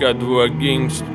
К2 гангстер.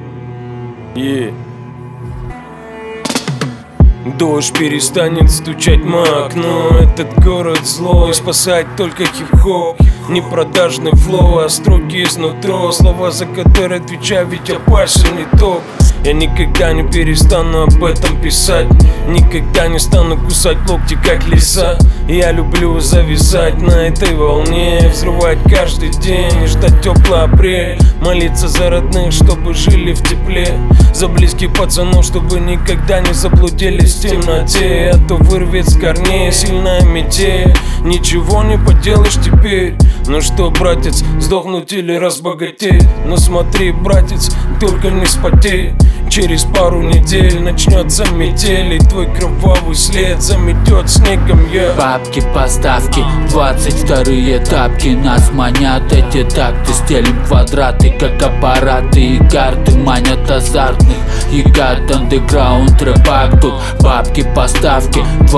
Дождь перестанет стучать в окно. Этот город злой, спасать только хип-хоп. Непродажный флоу, а строки изнутро. Слова, за которые отвечаю, ведь опасен итог. Я никогда не перестану об этом писать. Никогда не стану кусать локти, как лиса. Я люблю зависать на этой волне, взрывать каждый день и ждать теплый апрель. Молиться за родных, чтобы жили в тепле. За близких пацанов, чтобы никогда не заблудились в темноте. А то вырвет с корней сильная метель. Ничего не поделаешь теперь. Ну что, братец, сдохнуть или разбогатеть? Но смотри, братец, только не вспотей. Через пару недель начнется метель, и твой кровавый след заметет снегом я. Бабки, поставки, 22-е тапки. Нас манят эти такты, стелим квадраты, как аппараты и карты. Манят азартных, и гад андеграунд рэпак. Тут бабки, поставки,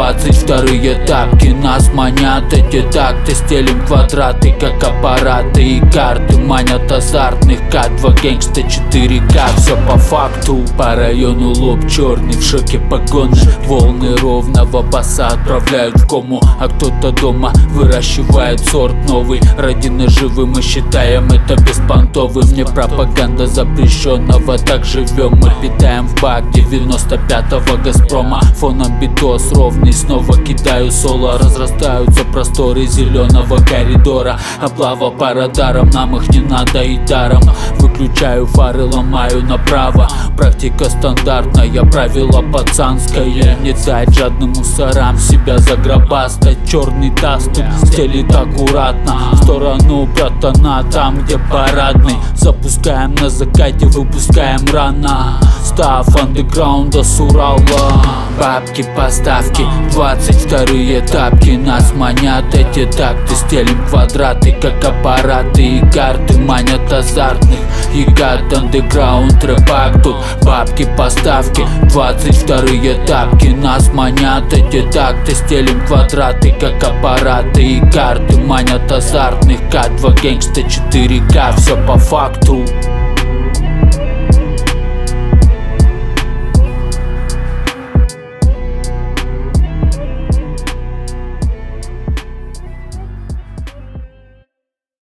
22-е тапки. Нас манят эти такты, стелим квадраты, как аппараты и карты. Манят азартных, К2 гангста 4К. Все по факту. По району лоб черный, в шоке погоны. Волны ровного баса отправляют в кому. А кто-то дома выращивает сорт новый. Ради наживы мы считаем это беспонтовым. Не пропаганда запрещенного, так живем. Мы питаем в бак 95-го Газпрома. Фоном битос ровный, снова кидаю соло. Разрастаются просторы зеленого коридора. Облава по радарам, нам их не надо и даром. Выключаю фары, ломаю направо. Практика стандартная, правило пацанское. Не дать жадным мусорам себя загробастать. Черный таз тут стелит аккуратно в сторону братана, там где парадный. Запускаем на закате, выпускаем рано. Став андеграунда с Урала. Бабки, поставки, 22-е тапки. Нас манят эти такты, стелим квадраты, как аппараты и карты. Манят азартных, и гад андеграунд рэпак. Тут бабки, поставки, 22-е тапки. Нас манят эти такты, стелим квадраты, как аппараты и карты. Манят азартных, К2 гангста 4К. Все по факту.